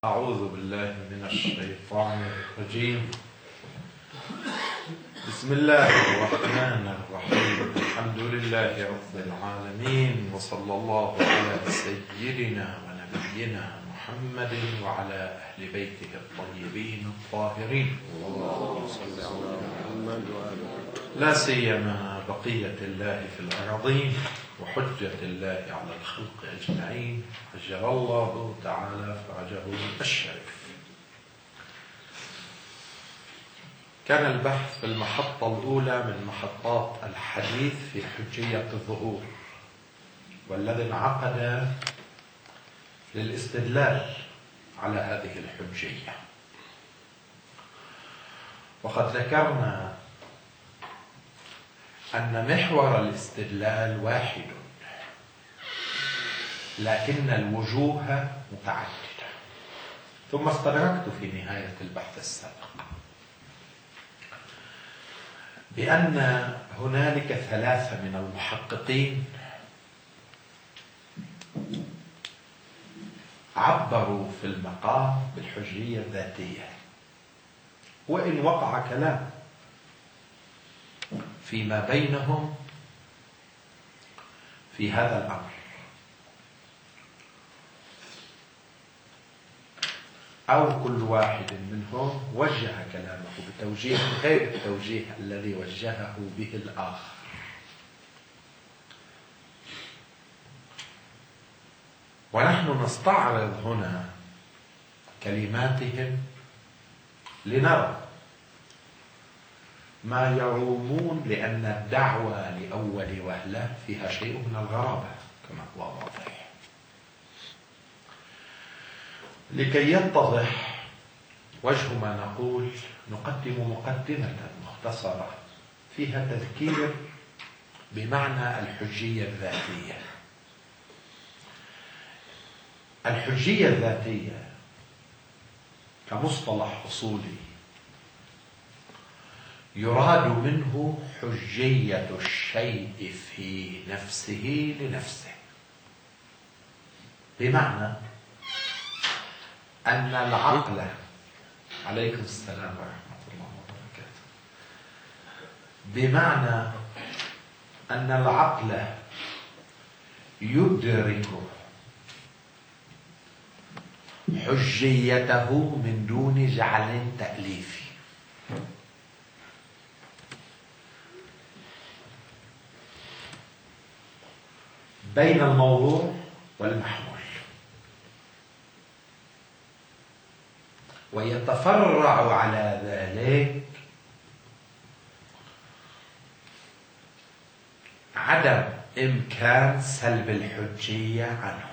أعوذ بالله من الشيطان الرجيم. بسم الله الرحمن الرحيم. الحمد لله رب العالمين، وصلى الله على سيدنا ونبينا محمد وعلى أهل بيته الطيبين الطاهرين، اللهم صل على محمد لا سيما بقية الله في الأراضين وحجة الله على الخلق أجمعين، عجل الله تعالى فرجه الشريف. كان البحث في المحطة الأولى من محطات الحديث في حجية الظهور، والذي انعقد للاستدلال على هذه الحجية. وقد ذكرنا أن محور الاستدلال واحد، لكن الوجوه متعددة. ثم استدركت في نهاية البحث السابق بأن هنالك ثلاثة من المحققين عبروا في المقام بالحجية الذاتية، وإن وقع كلام فيما بينهم في هذا الأمر، أو كل واحد منهم وجه كلامه بتوجيه غير التوجيه الذي وجهه به الآخر. ونحن نستعرض هنا كلماتهم لنرى ما يرومون، لأن الدعوة لأول وهلة فيها شيء من الغرابة كما هو واضح. لكي يتضح وجه ما نقول نقدم مقدمة مختصرة فيها تذكير بمعنى الحجية الذاتية. الحجية الذاتية كمصطلح أصولي يراد منه حجية الشيء في نفسه لنفسه، بمعنى أن العقل، عليكم السلام ورحمة الله وبركاته، بمعنى أن العقل يدرك حجيته من دون جعل تأليفي. بين الموضوع والمحمول، ويتفرع على ذلك عدم إمكان سلب الحجية عنه.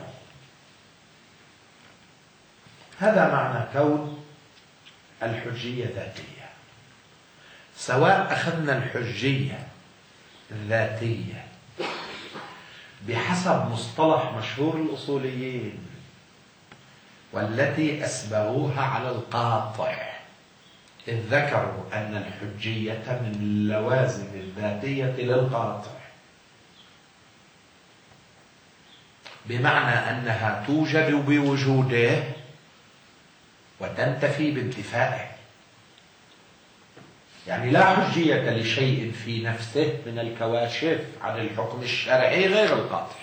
هذا معنى كون الحجية ذاتية. سواء أخذنا الحجية الذاتية بحسب مصطلح مشهور الأصوليين والتي أسبغوها على القاطع، إذ ذكروا أن الحجية من اللوازم الذاتية للقاطع، بمعنى أنها توجد بوجوده وتنتفي بانتفائه. يعني لا حجية لشيء في نفسه من الكواشف عن الحكم الشرعي غير القاطع.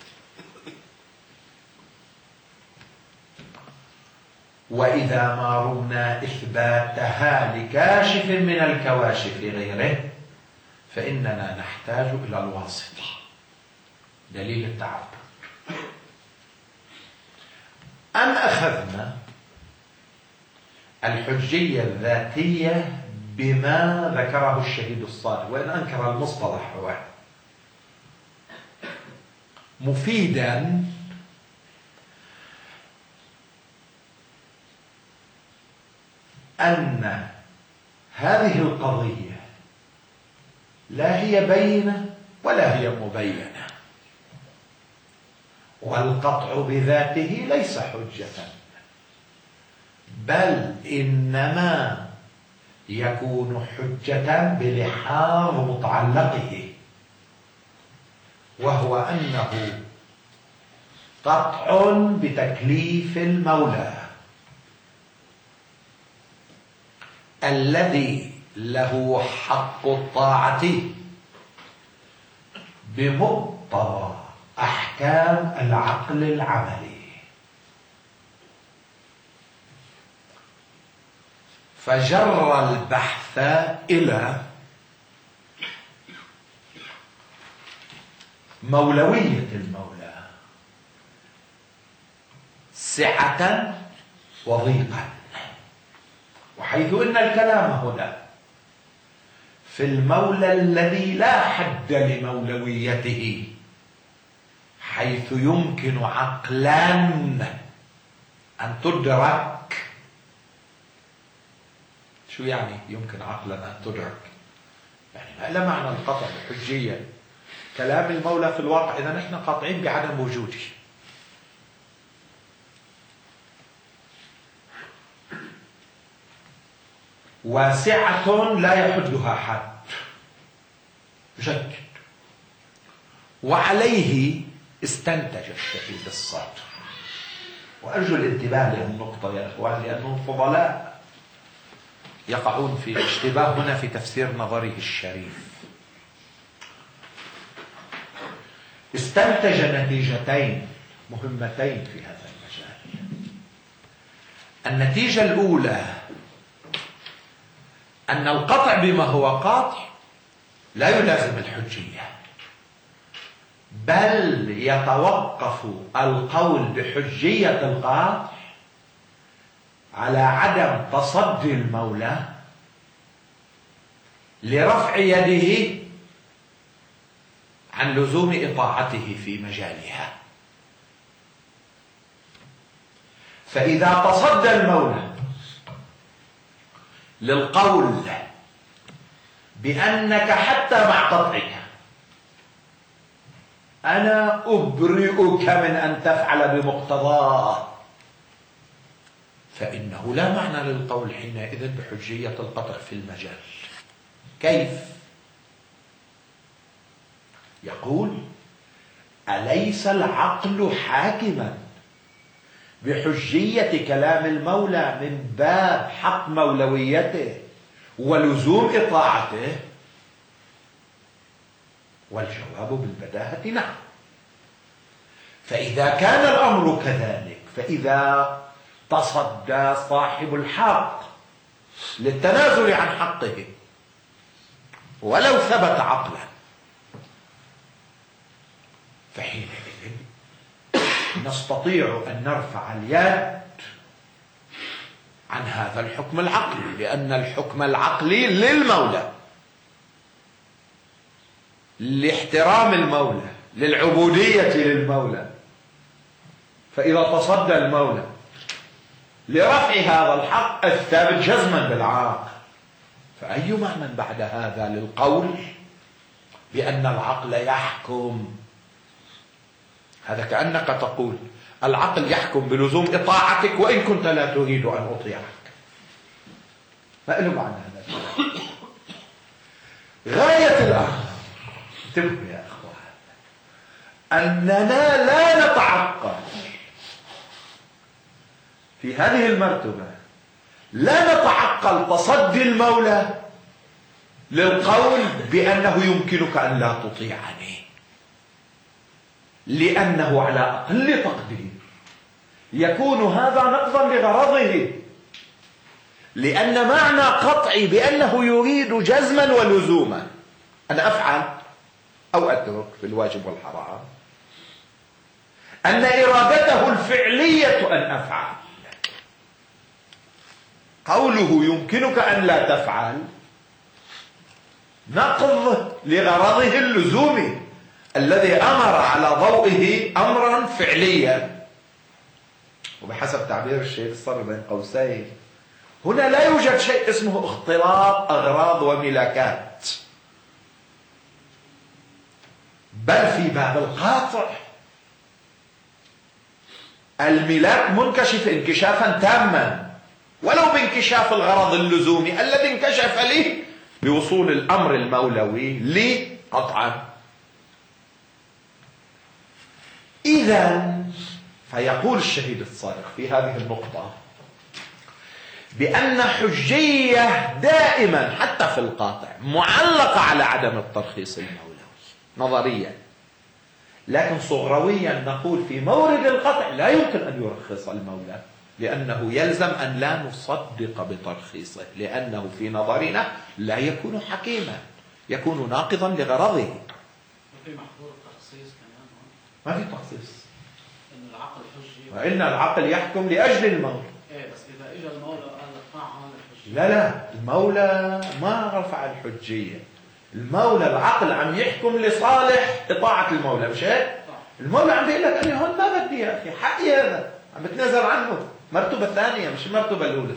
وإذا ما رمنا إثباتها لكاشف من الكواشف غيره فإننا نحتاج إلى الواسطة، دليل التعبد. أم أخذنا الحجية الذاتية بما ذكره الشهيد الصادق، وإن أنكر المصطلح هو مفيدا أن هذه القضية لا هي بينة ولا هي مبينة، والقطع بذاته ليس حجة، بل إنما يكون حجة بلحاظ متعلقه، وهو أنه قطع بتكليف المولى الذي له حق الطاعة بمقتضى أحكام العقل العملي. فجر البحث إلى مولوية المولى سعة وضيقا، وحيث إن الكلام هنا في المولى الذي لا حد لمولويته، حيث يمكن عقلا أن تدرك. شو يعني يمكن عقلا أن تدرك؟ يعني ما لا معنى القطع حجيا كلام المولى في الواقع إذا نحن قاطعين بعدم وجوده. واسعة لا يحدها حد جد. وعليه استنتج الشهيد الصادق، وأرجو الانتباه للنقطة يا أخوان، لأنهم فضلاء يقعون في اشتباه هنا في تفسير نظره الشريف. استنتج نتيجتين مهمتين في هذا المجال. النتيجة الأولى أن القطع بما هو قاطع لا يلازم الحجية، بل يتوقف القول بحجية القاطع على عدم تصدي المولى لرفع يده عن لزوم إطاعته في مجالها. فإذا تصدى المولى للقول بأنك حتى مع قطعك أنا أبرئك من أن تفعل بمقتضاه، فإنه لا معنى للقول حينئذ بحجية القطع في المجال. كيف؟ يقول: أليس العقل حاكما بحجية كلام المولى من باب حق مولويته ولزوم إطاعته؟ والجواب بالبداهة نعم. فإذا كان الأمر كذلك، فإذا تصدى صاحب الحق للتنازل عن حقه ولو ثبت عقلا، فحينئذ نستطيع أن نرفع اليد عن هذا الحكم العقلي، لأن الحكم العقلي للمولى، لاحترام المولى، للعبودية للمولى. فإذا تصدى المولى لرفع هذا الحق الثابت جزما بالعقل، فأي معنى بعد هذا للقول بأن العقل يحكم؟ هذا كأنك تقول العقل يحكم بلزوم إطاعتك وإن كنت لا تريد أن أطيعك. ما له معنى هذا؟ غاية الأمر، انتبهوا يا أخوان، أننا لا نتعقل في هذه المرتبة، لا نتعقل تصدي المولى للقول بأنه يمكنك أن لا تطيعني، لأنه على أقل تقدير يكون هذا نقضا لغرضه، لأن معنى قطعي بأنه يريد جزما ولزوما أن أفعل أو أترك في الواجب والحرام، أن إرادته الفعلية أن أفعل. قوله يمكنك أن لا تفعل نقض لغرضه اللزومي الذي أمر على ضوئه أمرا فعليا. وبحسب تعبير الشيخ الصبر بين قوسين، هنا لا يوجد شيء اسمه اختلاط أغراض وملاكات، بل في باب القاطع الملاك منكشف انكشافا تاما ولو بانكشاف الغرض اللزومي الذي انكشف لي بوصول الأمر المولوي لي قطعا. إذن فيقول الشهيد الصادق في هذه النقطة: بأن حجية دائما حتى في القاطع معلقة على عدم الترخيص المولوي نظريا، لكن صغرويا نقول في مورد القطع لا يمكن أن يرخص المولى، لأنه يلزم أن لا نصدق بترخيصه، لأنه في نظرنا لا يكون حكيما، يكون ناقضا لغرضه. وفي محظور التخصيص كمان ما في تخصيص، إن العقل حجي، وإن العقل يحكم لأجل المولى. إيه بس إذا إجا المولى قال ارفع هون الحجية. لا المولى ما رفع الحجية، المولى العقل عم يحكم لصالح إطاعة المولى، مش هيك؟ المولى عم بيقول لك أنا هون ما بدي يا أخي، حقي هذا، عم بتنازل عنه، مرتبة ثانية مش المرتبة الأولى.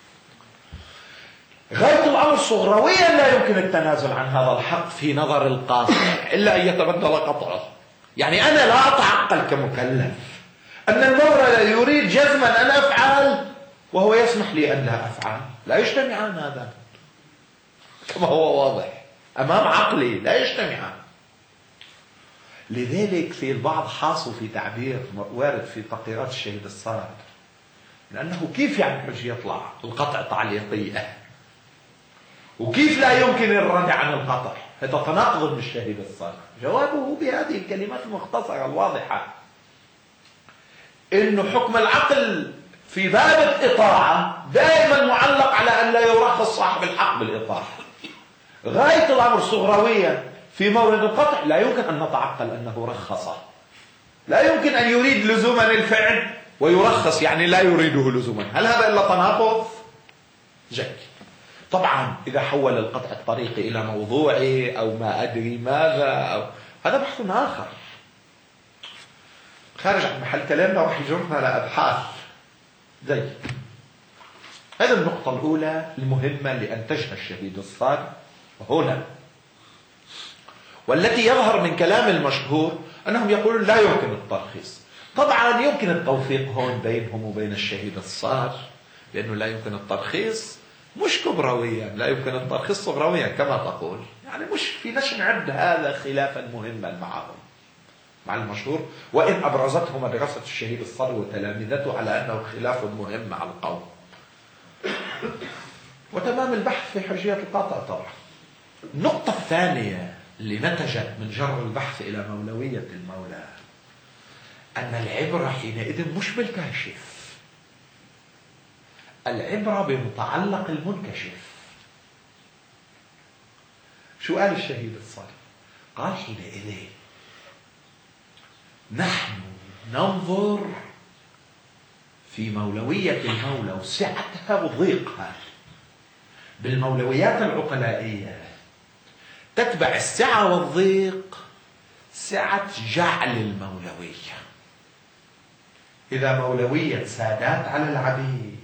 غاية الأمر صغرويا لا يمكن التنازل عن هذا الحق في نظر القاصر إلا أن يتبدل قطعه. يعني أنا لا أتعقل كمكلف أن المولى يريد جزما أن أفعل وهو يسمح لي أن لا أفعل، لا يجتمعان هذا كما هو واضح أمام عقلي، لا يجتمعان. لذلك في البعض حاصوا في تعبير وارد في تقريرات الشهيد الصادق، لأنه كيف يعني حج يطلع القطع تعليقية وكيف لا يمكن الرد عن القطع؟ هذا تناقض من الشهيد الصادق. جوابه بهذه الكلمات المختصرة الواضحة، إنه حكم العقل في باب الإطاعة دائما معلق على أن لا يرخص صاحب الحق بالإطاعة. غاية الأمر صغرويا في مورد القطع لا يمكن أن نتعقل أنه رخصه، لا يمكن أن يريد لزوما الفعل ويرخص يعني لا يريده لزوما. هل هذا إلا تناقض؟ جيد. طبعا إذا حول القطع الطريقي إلى موضوعي أو ما أدري ماذا أو هذا بحث آخر خارج عن محل كلامنا راح يجرنا لأبحاث. زي هذه النقطة الأولى المهمة لأنتجها الشهيد الصادق هنا، والتي يظهر من كلام المشهور أنهم يقولون لا يمكن الترخيص. طبعا يمكن التوفيق هون بينهم وبين الشهيد الصادق، لأنه لا يمكن الترخيص مش كبرويا، لا يمكن الترخيص صغرويا كما تقول، يعني مش في ناس نعد هذا خلافا مهما معهم مع المشهور، وإن أبرزته مدرسة الشهيد الصادق وتلامذته على أنه خلاف مهم مع القوم. وتمام البحث في حجية القاطع. طبعا النقطة الثانية اللي نتجت من جر البحث إلى مولوية المولى أن العبرة حينئذ مش بالكاشف، العبرة بمتعلق المنكشف. شو قال الشهيد الصادق؟ قال حينئذ نحن ننظر في مولوية المولى وسعتها وضيقها بالمولويات العقلائية تتبع السعة والضيق سعة جعل المولوية. إذا مولوية سادات على العبيد،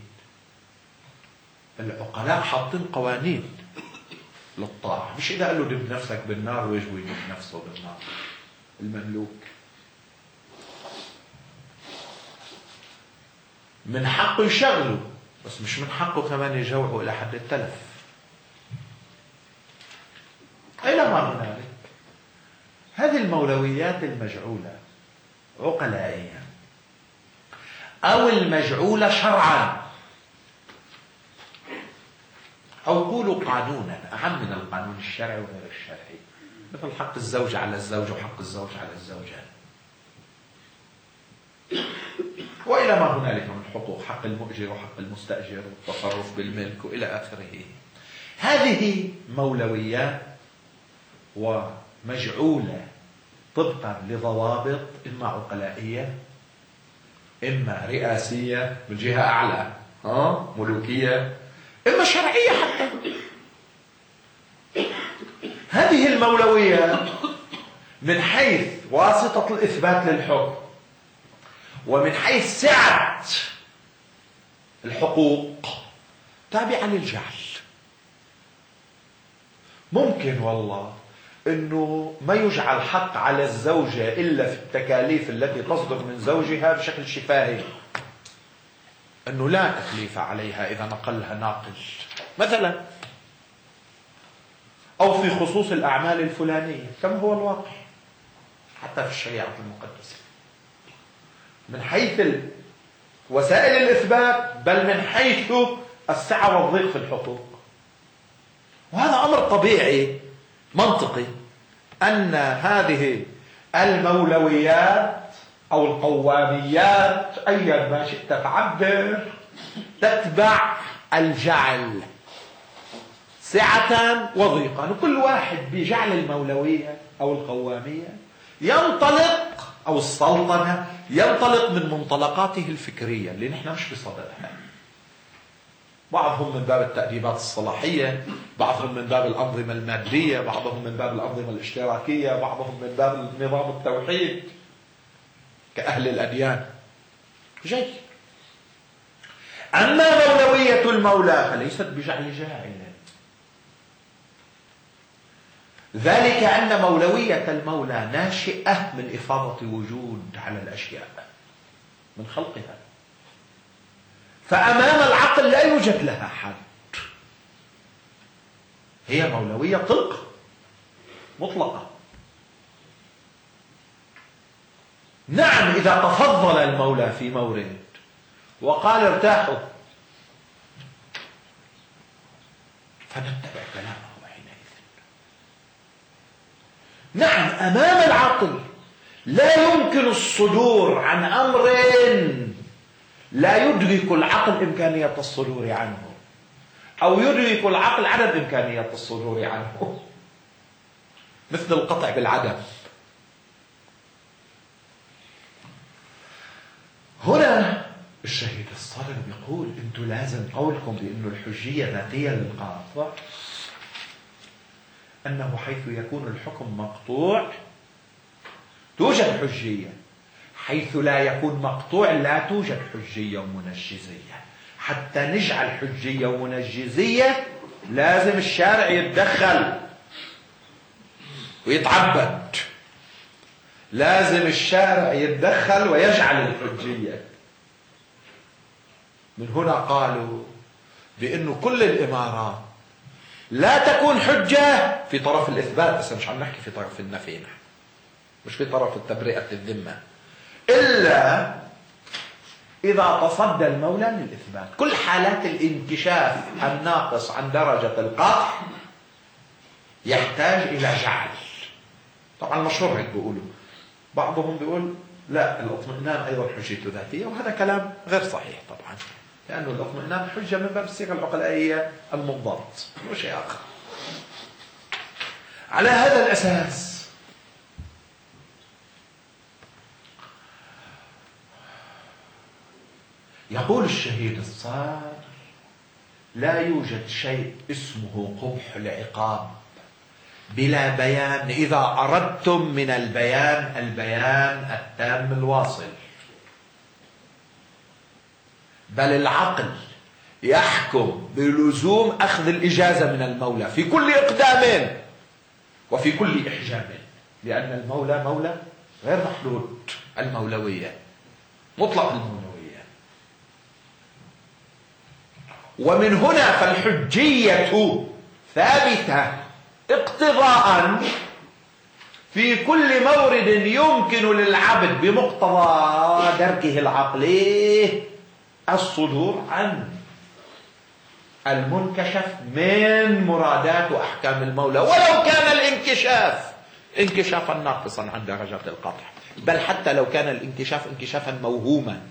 العقلاء حاطين قوانين للطاعة، مش إذا قال له دب نفسك بالنار ويجوا يدب نفسه بالنار. المملوك من حقه يشغله، بس مش من حقه كمان يجوعه إلى حد التلف. إلى ما هنالك هذه المولويات المجعولة عقلائيا أو المجعولة شرعا، أو قولوا قانونا أهم من القانون الشرعي وغير الشرعي، مثل حق الزوج على الزوج وحق الزوج على الزوجة وإلى ما هنالك من حقوق، حق المؤجر وحق المستأجر والتصرف بالملك وإلى آخره. هذه مولويات ومجعولة طبقا لضوابط إما عقلائية إما رئاسية من جهة أعلى ملوكية، إما شرعية حتى. هذه المولوية من حيث واسطة الإثبات للحكم ومن حيث سعة الحقوق تابعة للجعل. ممكن والله أنه ما يجعل حق على الزوجة إلا في التكاليف التي تصدر من زوجها بشكل شفاهي، أنه لا تكليف عليها إذا نقلها ناقل مثلا، أو في خصوص الأعمال الفلانية كما هو الواقع حتى في الشريعة المقدسة من حيث وسائل الإثبات، بل من حيث السعة والضيق في الحقوق. وهذا أمر طبيعي منطقي، أن هذه المولويات أو القواميات أيا ما شئت تعبر تتبع الجعل سعة وضيقا، وكل واحد بجعل المولوية أو القوامية ينطلق، أو السلطنة ينطلق من منطلقاته الفكرية اللي نحن مش بصددها. بعضهم من باب التأديبات الصلاحية، بعضهم من باب الأنظمة المادية، بعضهم من باب الأنظمة الاشتراكية، بعضهم من باب نظام التوحيد كأهل الأديان. جيد. أما مولوية المولى فليست بجعل جاعل، ذلك أن مولوية المولى ناشئة من إفاضة وجود على الأشياء، من خلقها، فأمام العقل لا يوجد لها حد. هي مولوية طلق مطلقة. نعم، إذا تفضل المولى في مورد وقال ارتاحوا فنتبع كلامه حينئذ. نعم، أمام العقل لا يمكن الصدور عن أمر لا يدرك العقل إمكانية الصدور عنه، أو يدرك العقل عدم إمكانية الصدور عنه، مثل القطع بالعدم. هنا الشهيد الصادق بيقول انتوا لازم قولكم بأنه الحجية ذاتية للقاطع، أنه حيث يكون الحكم مقطوع توجد حجية، حيث لا يكون مقطوع لا توجد حجية ومنجزية. حتى نجعل حجية ومنجزية لازم الشارع يتدخل ويتعبد، لازم الشارع يتدخل ويجعل الحجية. من هنا قالوا بأنه كل الإمارات لا تكون حجة في طرف الإثبات، بس مش عم نحكي في طرف النفي، مش في طرف التبرئة الذمة، إلا إذا تصدى المولى للإثبات. كل حالات الانكشاف الناقص عن درجة القطع يحتاج إلى جعل. طبعا المشهور هيك بيقولوا، بعضهم بيقول لا، الاطمئنان أيضا حجته ذاتية، وهذا كلام غير صحيح طبعا، لأنه الاطمئنان حجة من باب الصيغة العقلائية المنضبط وشيء آخر. على هذا الأساس يقول الشهيد الصادق لا يوجد شيء اسمه قبح العقاب بلا بيان، إذا أردتم من البيان البيان التام الواصل. بل العقل يحكم بلزوم أخذ الإجازة من المولى في كل إقدام وفي كل إحجام، لأن المولى مولى غير محدود المولوية، مطلق المولوية. ومن هنا فالحجية ثابتة اقتضاء في كل مورد يمكن للعبد بمقتضى دركه العقلي الصدور عن المنكشف من مرادات وأحكام المولى، ولو كان الانكشاف انكشافا ناقصا عن درجات القطع، بل حتى لو كان الانكشاف انكشافا موهوما.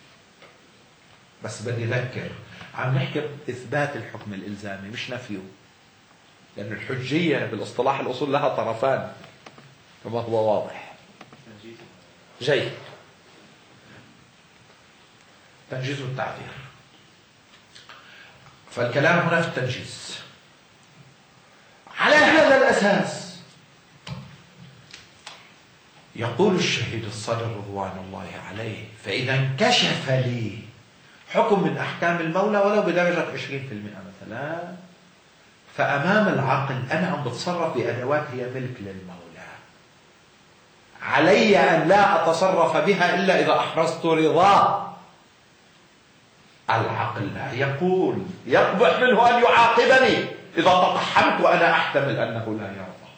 بس بدي أذكر عم نحكي إثبات الحكم الإلزامي مش نفيه، لأن الحجية بالاصطلاح الأصول لها طرفان كما هو واضح. جيد. تنجيز والتعذير. فالكلام هنا في التنجيز. على هذا الأساس يقول الشهيد الصدر رضوان الله عليه فإذا انكشف لي حكم من أحكام المولى ولو بدرجة 20% مثلا، فأمام العقل أنا عم بتصرف بأدوات هي ملك للمولى، علي أن لا أتصرف بها إلا إذا أحرزت رضاه. العقل لا يقول يقبح منه أن يعاقبني إذا تقحمت وأنا أحتمل أنه لا يرضى،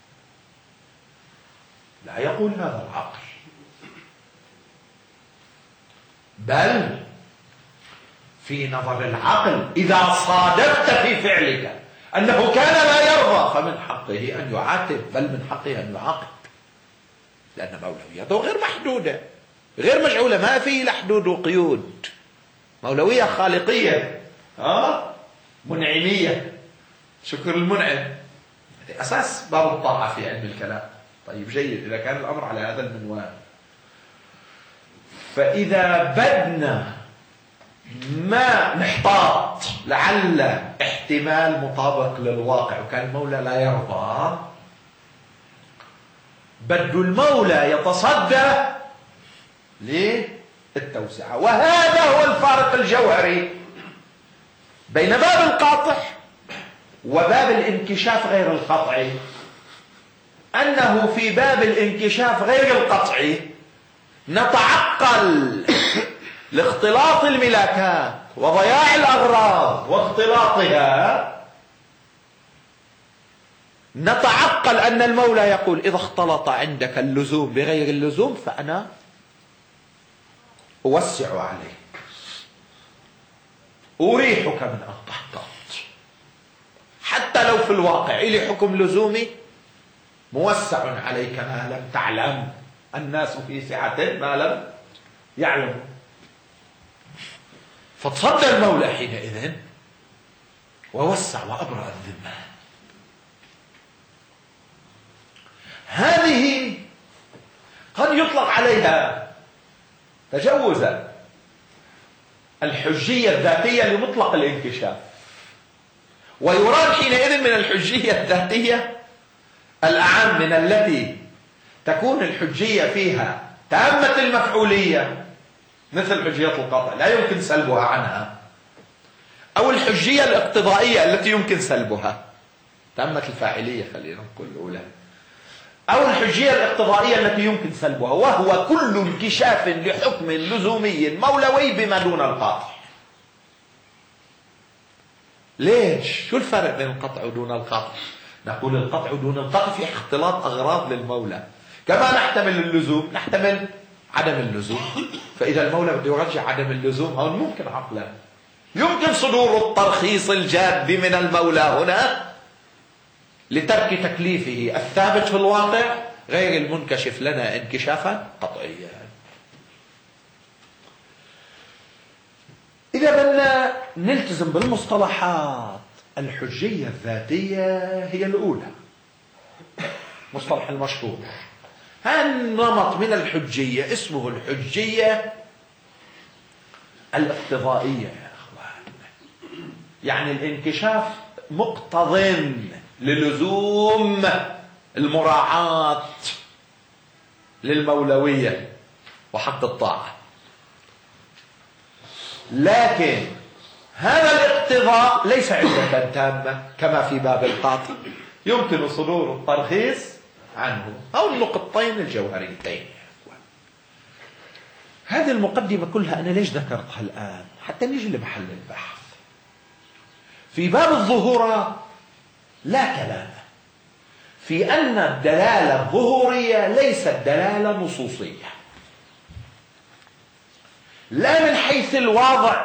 لا يقول هذا العقل، بل في نظر العقل إذا صادفت في فعلك أنه كان لا يرضى فمن حقه أن يعاتب، بل من حقه أن يعاقب، لأن مولويته غير محدودة غير مجعولة، ما في لا حدود وقيود، مولوية خالقية منعمية، شكر المنعم. أساس باب الطاعة في علم الكلام. طيب جيد، إذا كان الأمر على هذا المنوال، فإذا بدنا ما نحتاط لعل احتمال مطابق للواقع وكان المولى لا يرضى، بد المولى يتصدى للتوسعة. وهذا هو الفارق الجوهري بين باب القاطع وباب الانكشاف غير القطعي، أنه في باب الانكشاف غير القطعي نتعقل لاختلاط الملاكات وضياع الأغراض واختلاطها، نتعقل أن المولى يقول إذا اختلط عندك اللزوم بغير اللزوم فأنا أوسع عليك، أريحك من أن تحتاط، حتى لو في الواقع إلي حكم لزومي موسع عليك ما لم تعلم، الناس في سعة ما لم يعلموا. فتصدى المولى حينئذ ووسع وأبرأ الذمة. هذه قد يطلق عليها تجوزا الحجية الذاتية لمطلق الانكشاف، ويراد حينئذ من الحجية الذاتية الأعم من التي تكون الحجية فيها تامة المفعولية مثل حجية القطع لا يمكن سلبها عنها، أو الحجية الاقتضائية التي يمكن سلبها تامة الفاعلية خلينا نقول الأولى، أو الحجية الاقتضائية التي يمكن سلبها، وهو كل انكشاف لحكم لزومي مولوي بما دون القاطع. ليش؟ شو الفرق بين القطع ودون القطع؟ نقول القطع دون القطع في اختلاط أغراض للمولى، كما نحتمل اللزوم نحتمل عدم اللزوم. فإذا المولى بده يرجع عدم اللزوم هون ممكن عقلا، يمكن صدور الترخيص الجاد من المولى هنا لترك تكليفه الثابت في الواقع غير المنكشف لنا انكشافا قطعيا. إذا بدنا نلتزم بالمصطلحات، الحجية الذاتية هي الأولى، مصطلح المشهور. هذا النمط من الحجية اسمه الحجية الاقتضائية يا أخوان، يعني الانكشاف مقتضٍ للزوم المراعاة للمولوية وحق الطاعة، لكن هذا الاقتضاء ليس علة تامة كما في باب القاطع، يمكن صدور الترخيص عنه، أو النقطتين الجوهريتين. هذه المقدمة كلها أنا ليش ذكرتها الآن؟ حتى نيجي لمحل البحث. في باب الظهورات لا كلام في أن الدلالة الظهورية ليست دلالة نصوصية، لا من حيث الواضع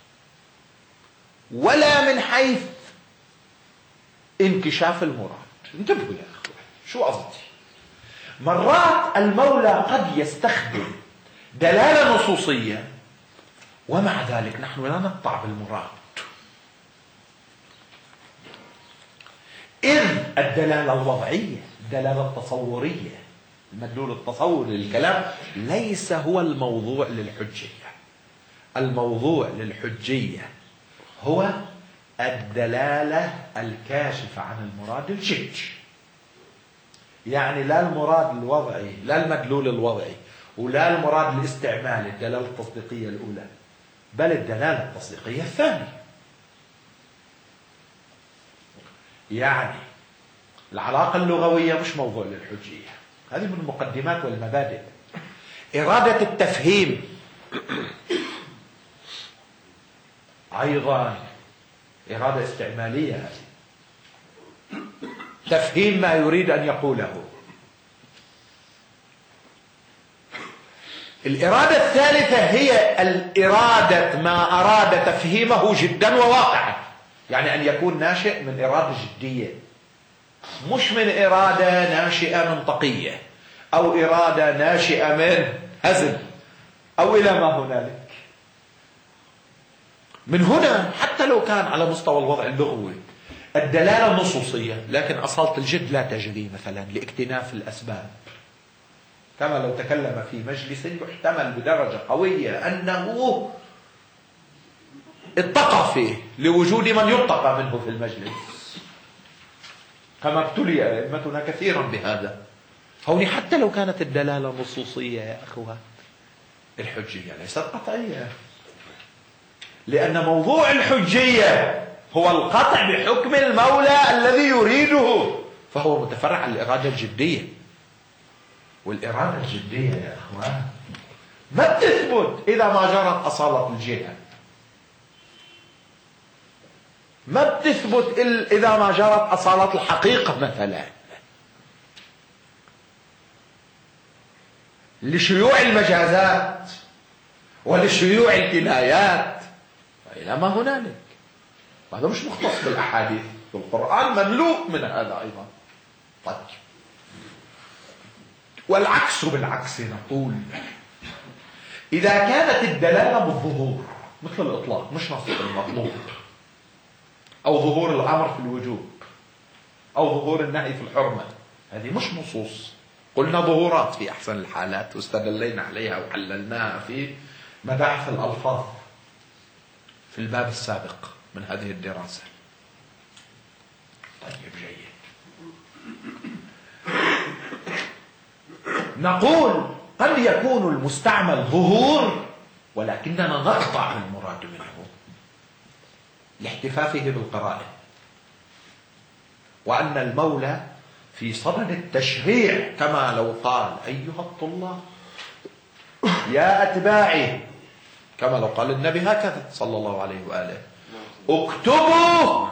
ولا من حيث انكشاف المراد. انتبهوا يا أخوة، شو قصدي؟ مرات المولى قد يستخدم دلالة نصوصية ومع ذلك نحن لا نقطع بالمراد، إذ الدلالة الوضعية، الدلالة التصورية، المدلول التصوري للكلام ليس هو الموضوع للحجية. الموضوع للحجية هو الدلالة الكاشفة عن المراد الجج، يعني لا المراد الوضعي، لا المدلول الوضعي، ولا المراد الاستعمالي الدلالة التصديقية الأولى، بل الدلالة التصديقية الثانية. يعني العلاقة اللغوية مش موضوع للحجية، هذه من المقدمات والمبادئ. إرادة التفهيم أيضا إرادة استعمالية، هذه تفهيم ما يريد أن يقوله. الإرادة الثالثة هي الإرادة ما أراد تفهيمه جدا وواقعا، يعني أن يكون ناشئ من إرادة جدية، مش من إرادة ناشئة منطقية أو إرادة ناشئة من هزل أو إلى ما هنالك. من هنا حتى لو كان على مستوى الوضع اللغوي الدلالة النصوصية، لكن أصالة الجد لا تجري مثلا لاكتناف الأسباب، كما لو تكلم في مجلس يحتمل بدرجة قوية أنه اتقى فيه لوجود من يتقى منه في المجلس، كما ابتلي أئمتنا كثيرا بهذا. هوني حتى لو كانت الدلالة النصوصية يا أخوات، الحجية ليست قطعية، لأن موضوع الحجية هو القطع بحكم المولى الذي يريده، فهو متفرع عن الإرادة الجدية. والإرادة الجدية يا أخوان ما بتثبت إذا ما جرت أصالة الجهة، ما بتثبت إذا ما جرت أصالة الحقيقة مثلا، لشيوع المجازات ولشيوع الكنايات وإلى ما هنالك. هذا مش مختص بالأحاديث، القرآن مملوء من هذا أيضا. طيب، والعكس بالعكس نقول إذا كانت الدلالة بالظهور مثل الإطلاق، مش نص المطلوب، أو ظهور الأمر في الوجوب، أو ظهور النهي في الحرمة، هذه مش نصوص، قلنا ظهورات في أحسن الحالات واستدلينا عليها وحللناها في مباحث الألفاظ في الباب السابق من هذه الدراسة. طيب، جيد. نقول قد يكون المستعمل ظهور ولكننا نقطع المراد منه لاحتفافه بالقرائن، وأن المولى في صدد التشريع، كما لو قال أيها الطلاب يا أتباعي، كما لو قال النبي هكذا صلى الله عليه وآله اكتبوا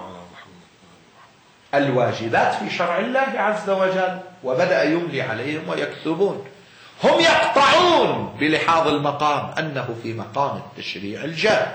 الواجبات في شرع الله عز وجل، وبدأ يملي عليهم ويكتبون. هم يقطعون بلحاظ المقام أنه في مقام التشريع الجاد،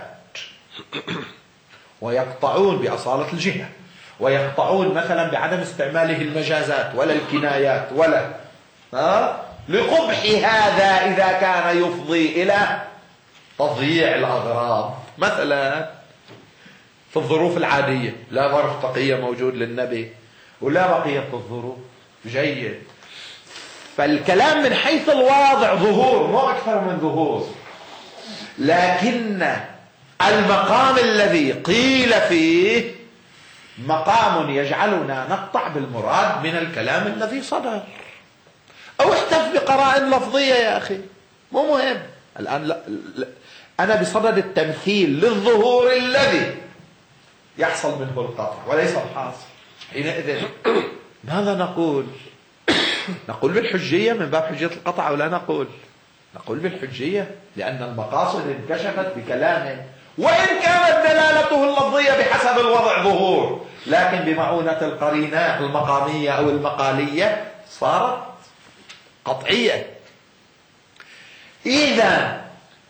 ويقطعون بأصالة الجهة، ويقطعون مثلا بعدم استعماله المجازات ولا الكنايات ولا لقبح هذا إذا كان يفضي إلى تضييع الأغراض. مثلا في الظروف العادية لا ظرف بقية موجود للنبي ولا بقية الظروف، جيد. فالكلام من حيث الواضع ظهور، مو أكثر من ظهور، لكن المقام الذي قيل فيه مقام يجعلنا نقطع بالمراد من الكلام الذي صدر، أو احتف بقرائن لفظية يا أخي، مو مهم الآن. لا أنا بصدد التمثيل للظهور الذي يحصل منه القطع وليس الحاصل. حينئذ ماذا نقول؟ نقول بالحجية من باب حجية القطع، ولا نقول بالحجية لأن المقاصد انكشفت بكلامه، وإن كانت دلالته اللفظية بحسب الوضع ظهور، لكن بمعونة القرينات المقامية أو المقالية صارت قطعية. إذا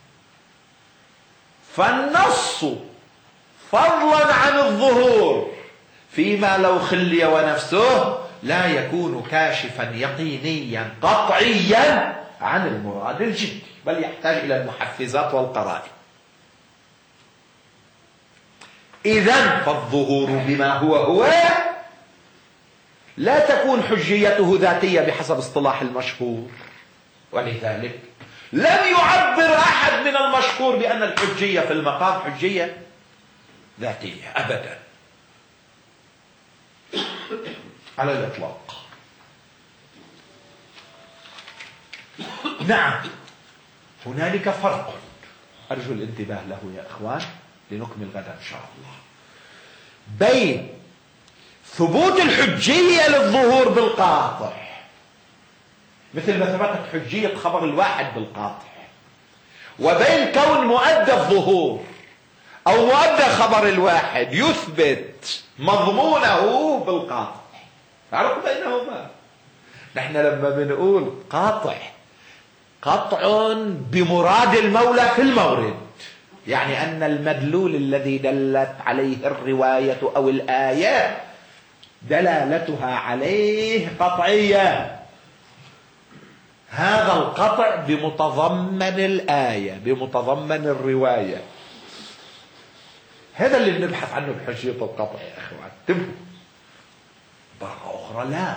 فالنص فضلا عن الظهور فيما لو خلي ونفسه لا يكون كاشفا يقينيا قطعيا عن المراد الجدي، بل يحتاج إلى المحفزات والقرائن. إذن فالظهور بما هو لا تكون حجيته ذاتية بحسب اصطلاح المشهور، ولذلك لم يعبر أحد من المشهور بأن الحجية في المقام حجية ذاتية أبدا على الإطلاق. نعم، هنالك فرق أرجو الانتباه له يا إخوان لنكمل غدا إن شاء الله، بين ثبوت الحجية للظهور بالقاطع، مثل ما ثبتت حجية خبر الواحد بالقاطع، وبين كون مؤدى الظهور أو مؤدى خبر الواحد يثبت مضمونه قطع بمراد المولى في المورد، يعني أن المدلول الذي دلت عليه الرواية أو الآية دلالتها عليه قطعية. هذا القطع بمتضمن الآية، بمتضمن الرواية. هذا اللي بنبحث عنه بحجية القطع يا أخوان. انتبهوا مرة أخرى، لا،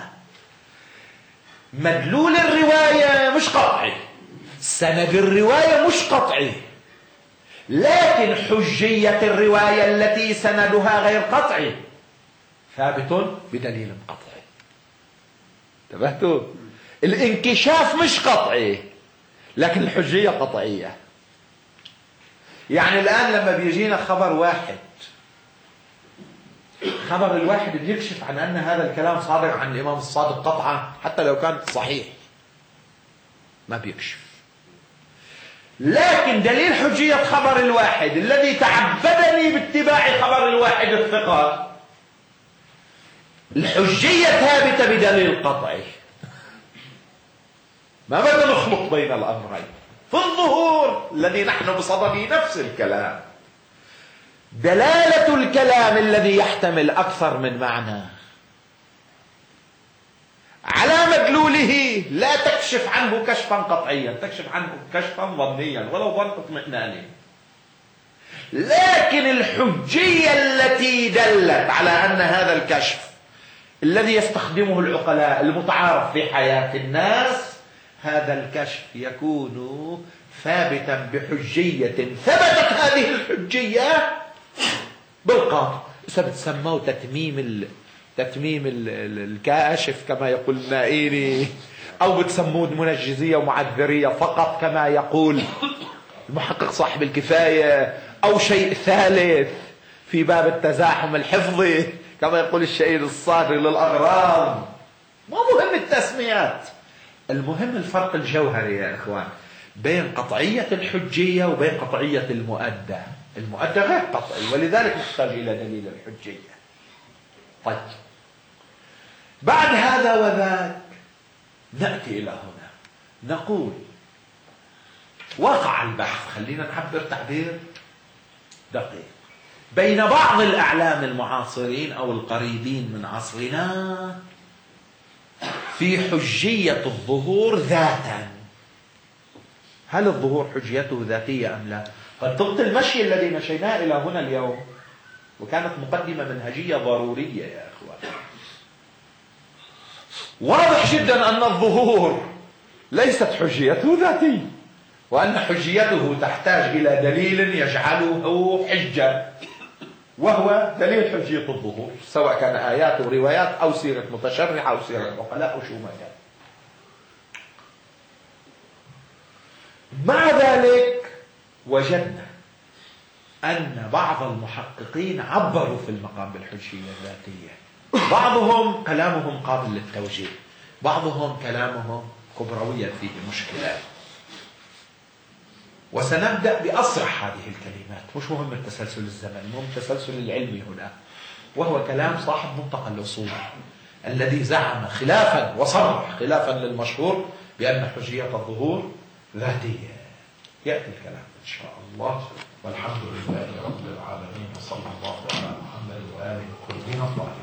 مدلول الرواية مش قطعي، سند الرواية مش قطعي، لكن حجية الرواية التي سندها غير قطعي ثابت بدليل قطعي. انتبهتوا؟ الانكشاف مش قطعي لكن الحجية قطعية. يعني الآن لما بيجينا خبر واحد، خبر الواحد بيكشف عن أن هذا الكلام صادق عن الإمام الصادق قطعا، حتى لو كان صحيح ما بيكشف. لكن دليل حجية خبر الواحد الذي تعبدني باتباع خبر الواحد الثقة، الحجية ثابتة بدليل قطعي. ما بدنا نخلط بين الأمرين. في الظهور الذي نحن بصدده نفس الكلام، دلالة الكلام الذي يحتمل أكثر من معنى على مدلوله لا تكشف عنه كشفا قطعيا، تكشف عنه كشفا ظنيا ولو ظن اطمئناني. لكن الحجية التي دلت على أن هذا الكشف الذي يستخدمه العقلاء المتعارف في حياة الناس، هذا الكشف يكون ثابتا بحجية ثبتت هذه الحجية بالقاطع. بتسموه تتميم الكاشف كما يقول النائيني، أو بتسموه منجزية ومعذرية فقط كما يقول المحقق صاحب الكفاية، أو شيء ثالث في باب التزاحم الحفظي كما يقول الشهيد الصادق للأغراض. ما مهم التسميات، المهم الفرق الجوهري يا إخوان بين قطعية الحجية وبين قطعية المؤدى. المؤدى غير قطعي ولذلك نحتاج إلى دليل الحجية. طيب، بعد هذا وذاك نأتي إلى هنا نقول وقع البحث، خلينا نعبر تعبير دقيق، بين بعض الأعلام المعاصرين أو القريبين من عصرنا في حجية الظهور ذاتا. هل الظهور حجيته ذاتية أم لا؟ قد ضبط المشي الذي مشيناه إلى هنا اليوم وكانت مقدمة منهجية ضرورية يا أخوان، واضح جدا أن الظهور ليست حجيته ذاتية، وأن حجيته تحتاج إلى دليل يجعله حجة، وهو دليل حجية الظهور، سواء كان آيات وروايات أو سيرة متشرعة أو سيرة عقلاء أو شو ما كان. مع ذلك وجدنا أن بعض المحققين عبروا في المقام بالحجية الذاتية. بعضهم كلامهم قابل للتوجيه، بعضهم كلامهم كبرويا فيه مشكلات. وسنبدأ بأصرح هذه الكلمات، مش مهم التسلسل الزمني، مهم التسلسل العلمي هنا، وهو كلام صاحب منطق الأصول الذي زعم خلافا وصرح خلافا للمشهور بأن حجية الظهور ذاتية. يأتي الكلام إن شاء الله، والحمد لله رب العالمين، وصلى الله على محمد وآله الطيبين الطاهرين.